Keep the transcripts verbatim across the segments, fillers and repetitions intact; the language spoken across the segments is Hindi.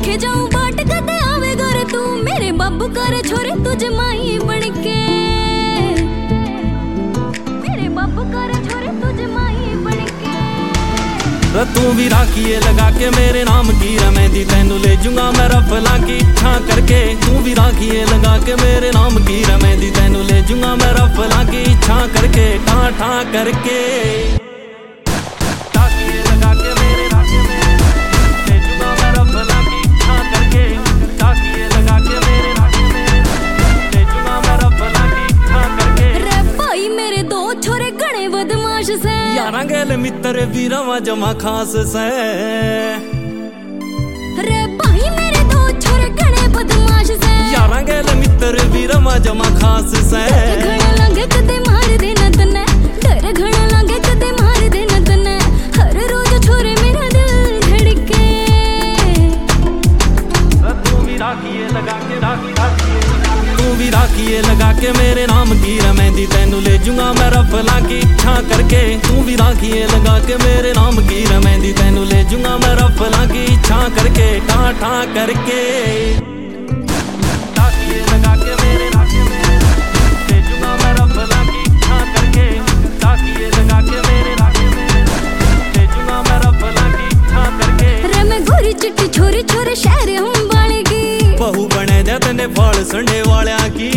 देखे जाऊं बाट कदे आवे गोरे तू मेरे बाबू करे छोरे तुझ माई बन के मेरे बाबू करे छोरे तुझ माई बन के। तू भी राखिए लगा के मेरे नाम की मेहंदी तेनू ले जूंगा मैं रफला की इच्छा करके। तू भी राखिए लगा के मेरे नाम की मेहंदी तेनू ले जूंगा मैं रफला की इच्छा करके ठा ठा करके। यारा गेल मित्र वीरवा जमा खास से रे भाई मेरे दो छोरे घणे बदमाश से। यारा गेल मित्र वीरवा जमा खास से। घणा लागे कदे मार देना तने डर घणा लागे कदे मार देना तने हर रोज छोरे मेरा दिल धड़के। तू भी राखिए लगा के राखी राखिए तू भी राखिए लगा के मेरे नाम की मेहंदी तेनू ले जूंगा मैं रफला की इच्छा करके। तू भी राखिए लगा के मेरे नाम की मेहंदी तेनू ले जूंगा मैं रफला की इच्छा करके ठा ठा करके। राखिए लगा के मेरे राखिए ले जूंगा मैं रफला की इच्छा करके। राखिए लगा के मेरे राखिए ले जूंगा मैं रफला की इच्छा करके। रे मैं गोरी चिट्टी छोरी छोरे शहर हूं बालेगी बहू बने दे तने फाल संडे वाल्या की।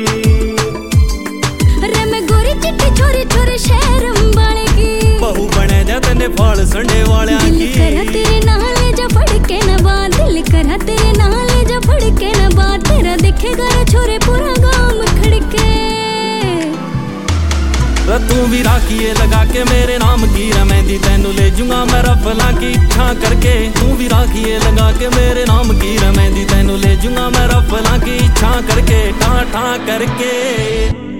रे मैं गोरी चिट्टी छोरी छोरे शहर हूं बालेगी बहू बने दे तने फाल संडे वाल्या की। दिल करा तेरे नाल ले जा फड़ के ना बात दिल करा तेरे नाल ले जा फड़ के ना बात तेरा देखेगा रे छोरे पूरा गांव खड़के। तू भी राखिए लगा के मेरे नाम की मेहंदी तेनू ले जूंगा मैं रफला की इच्छा करके। तू भी राखिए लगा के मेरे नाम की मेहंदी तेनू ले जूंगा मैं रफला की इच्छा करके ठा ठा करके।